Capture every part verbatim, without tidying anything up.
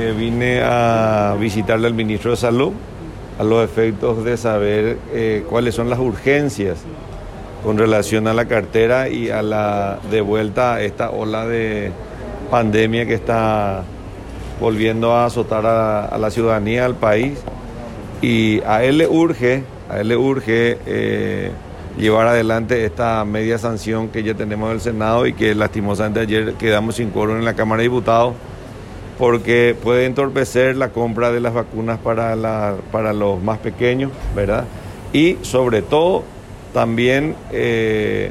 eh, vine a visitarle al ministro de Salud a los efectos de saber eh, cuáles son las urgencias con relación a la cartera y a la devuelta a esta ola de pandemia que está volviendo a azotar a, a la ciudadanía, al país. Y a él le urge, a él le urge eh, llevar adelante esta media sanción que ya tenemos del Senado y que lastimosamente ayer quedamos sin quórum en la Cámara de Diputados, porque puede entorpecer la compra de las vacunas para, la, para los más pequeños, ¿verdad? Y sobre todo, también, eh,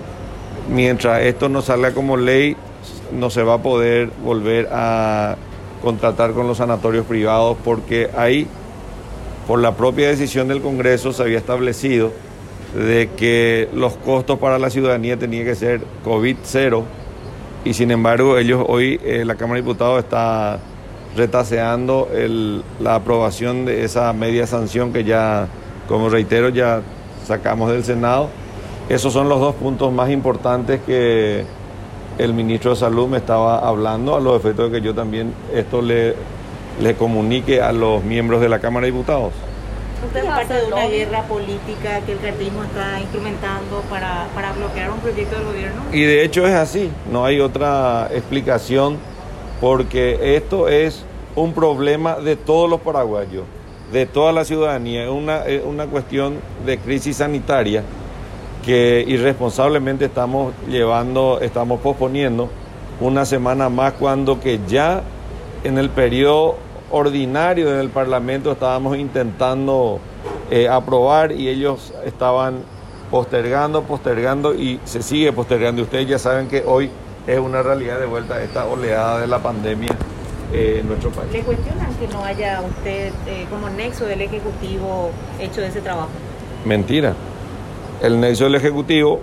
mientras esto no salga como ley, no se va a poder volver a contratar con los sanatorios privados, porque ahí, por la propia decisión del Congreso, se había establecido de que los costos para la ciudadanía tenían que ser COVID cero, y sin embargo ellos hoy, eh, la Cámara de Diputados está retaseando el, la aprobación de esa media sanción que ya, como reitero, ya sacamos del Senado. Esos son los dos puntos más importantes que el ministro de Salud me estaba hablando, a los efectos de que yo también esto le, le comunique a los miembros de la Cámara de Diputados. ¿Usted es parte de una guerra política que el cartelismo está instrumentando para, para bloquear un proyecto del gobierno? Y de hecho es así, no hay otra explicación, porque esto es un problema de todos los paraguayos, de toda la ciudadanía. Es una, es una cuestión de crisis sanitaria que irresponsablemente estamos llevando, estamos posponiendo una semana más, cuando que ya en el periodo ordinario del Parlamento estábamos intentando eh, aprobar, y ellos estaban postergando, postergando y se sigue postergando. Ustedes ya saben que hoy es una realidad de vuelta esta oleada de la pandemia eh, en nuestro país. ¿Le cuestionan que no haya usted eh, como nexo del Ejecutivo hecho ese trabajo? Mentira. El nexo del Ejecutivo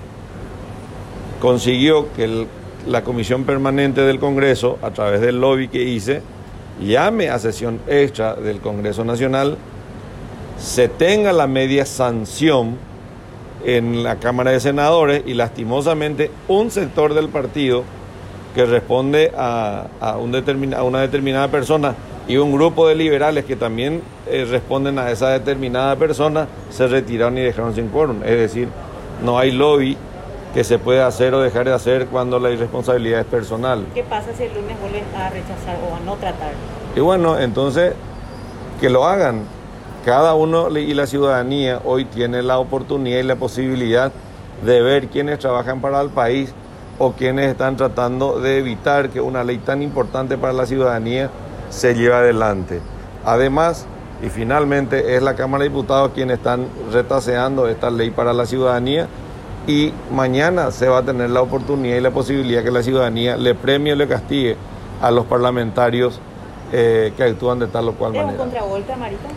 consiguió que el, la Comisión Permanente del Congreso, a través del lobby que hice, llame a sesión extra del Congreso Nacional, se tenga la media sanción en la Cámara de Senadores, y lastimosamente un sector del partido que responde a, a, un determin, a una determinada persona y un grupo de liberales que también eh, responden a esa determinada persona se retiraron y dejaron sin quórum. Es decir, no hay lobby que se puede hacer o dejar de hacer cuando la irresponsabilidad es personal. ¿Qué pasa si el lunes vuelven a rechazar o a no tratar? Y bueno, entonces, que lo hagan. Cada uno y la ciudadanía hoy tiene la oportunidad y la posibilidad de ver quiénes trabajan para el país o quienes están tratando de evitar que una ley tan importante para la ciudadanía se lleve adelante. Además, y finalmente, es la Cámara de Diputados quienes están retaseando esta ley para la ciudadanía, y mañana se va a tener la oportunidad y la posibilidad que la ciudadanía le premie o le castigue a los parlamentarios eh, que actúan de tal o cual manera. ¿Es un contragolpe, Amarito?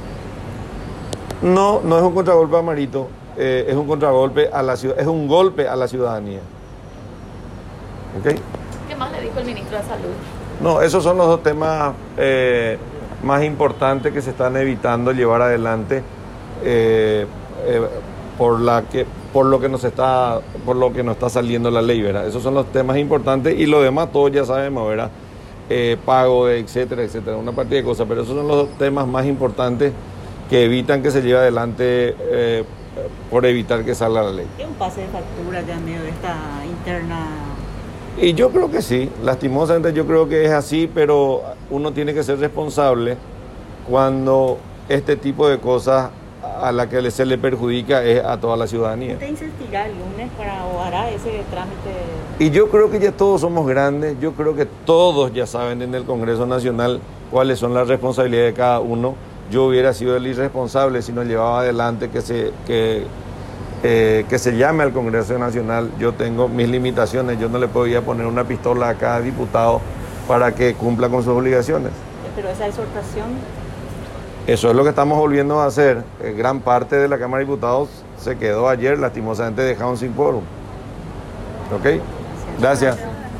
No, no es un contragolpe, Amarito, eh, es un contragolpe a la ciudad, es un golpe a la ciudadanía. ¿Okay? ¿Qué más le dijo el ministro de Salud? No, esos son los dos temas eh, más importantes que se están evitando llevar adelante eh, eh, por la que por lo que nos está por lo que nos está saliendo la ley, ¿verdad? Esos son los temas importantes, y lo demás todos ya sabemos, ¿verdad? Eh, pago, etcétera, etcétera, una partida de cosas, pero esos son los temas más importantes que evitan que se lleve adelante eh, por evitar que salga la ley. ¿Es un pase de factura ya en medio de esta interna? Y yo creo que sí, lastimosamente yo creo que es así, pero uno tiene que ser responsable cuando este tipo de cosas a la que se le perjudica es a toda la ciudadanía. ¿Usted insistirá el lunes para o hará ese trámite? Y yo creo que ya todos somos grandes, yo creo que todos ya saben en el Congreso Nacional cuáles son las responsabilidades de cada uno. Yo hubiera sido el irresponsable si no llevaba adelante que se, que, eh, que se llame al Congreso Nacional. Yo tengo mis limitaciones, yo no le podía poner una pistola a cada diputado para que cumpla con sus obligaciones. Pero esa exhortación... Eso es lo que estamos volviendo a hacer. Eh, gran parte de la Cámara de Diputados se quedó ayer, lastimosamente dejaron sin quórum. ¿Ok? Gracias.